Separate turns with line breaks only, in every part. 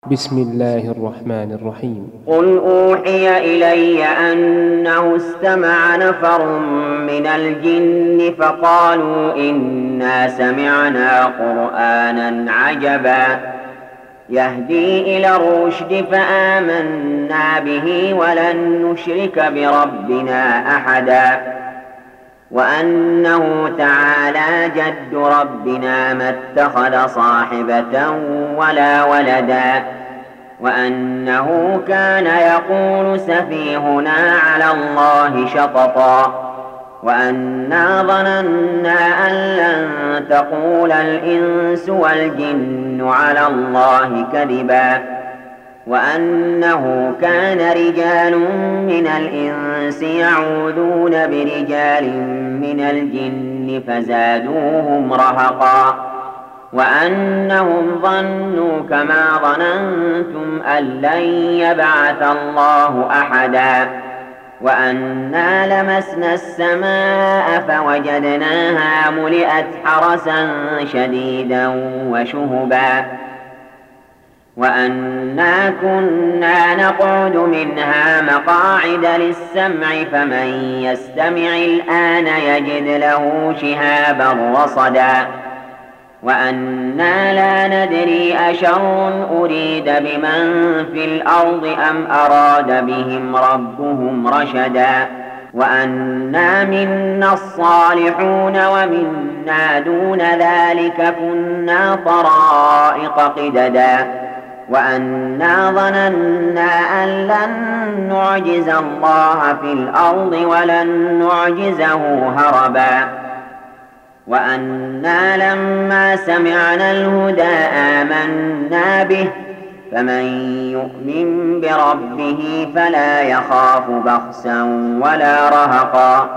بسم الله الرحمن الرحيم.
قل أوحي إلي أنه استمع نفر من الجن فقالوا إنا سمعنا قرآنا عجبا يهدي إلى الرشد فآمنا به ولن نشرك بربنا أحدا وأنه تعالى جد ربنا ما اتخذ صاحبة ولا ولدا وأنه كان يقول سفيهنا على الله شططا وأنا ظننا أن لن تقول الإنس والجن على الله كذبا وأنه كان رجال من الإنس يعوذون برجال من الجن فزادوهم رهقا وأنهم ظنوا كما ظننتم أن لن يبعث الله أحدا وأنا لمسنا السماء فوجدناها ملئت حرسا شديدا وشهبا وأنا كنا نقعد منها مقاعد للسمع فمن يستمع الآن يجد له شهابا رصدا وأنا لا ندري أشر أريد بمن في الأرض أم أراد بهم ربهم رشدا وأنا منا الصالحون ومنا دون ذلك كنا طرائق قددا وأنا ظننا أن لن نعجز الله في الأرض ولن نعجزه هربا وأنا لما سمعنا الهدى آمنا به فمن يؤمن بربه فلا يخاف بخسا ولا رهقا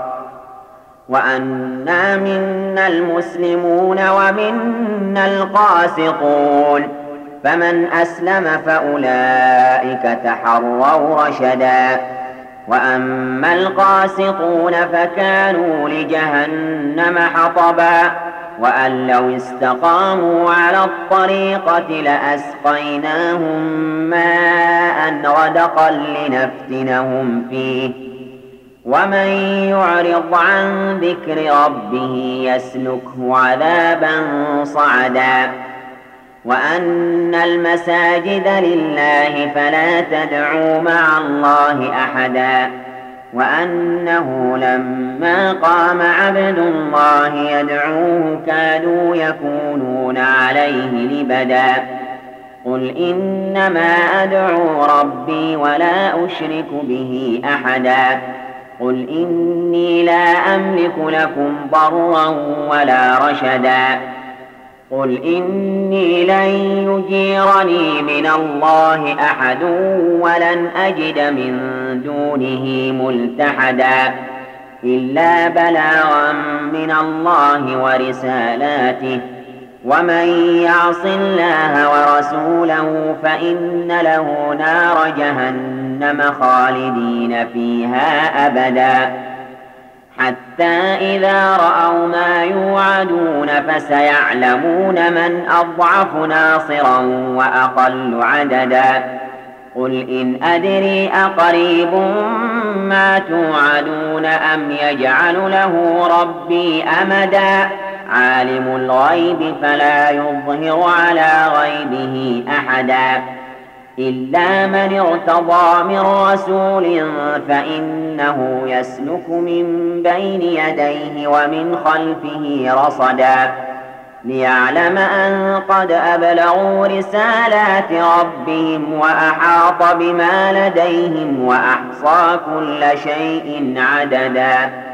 وأنا منا المسلمون ومنا القاسطون فمن أسلم فأولئك تحروا رشدا وأما القاسطون فكانوا لجهنم حطبا وأن لو استقاموا على الطريقة لأسقيناهم ماء غدقا لنفتنهم فيه ومن يعرض عن ذكر ربه يسلكه عذابا صعدا وأن المساجد لله فلا تدعوا مع الله أحدا وأنه لما قام عبد الله يدعوه كادوا يكونون عليه لبدا قل إنما أدعو ربي ولا أشرك به أحدا قل إني لا أملك لكم ضرا ولا رشدا قل إني لن يجيرني من الله أحد ولن أجد من دونه ملتحدا إلا بلاغا من الله ورسالاته ومن يعص الله ورسوله فإن له نار جهنم خالدين فيها أبدا حتى إذا رأوا ما يوعدون فسيعلمون من أضعف ناصرا وأقل عددا قل إن أدري أقريب ما توعدون أم يجعل له ربي أمدا عالم الغيب فلا يظهر على غيبه أحدا إلا من ارتضى من رسول فإنه يسلك من بين يديه ومن خلفه رصدا ليعلم أن قد أبلغوا رسالات ربهم وأحاط بما لديهم وأحصى كل شيء عددا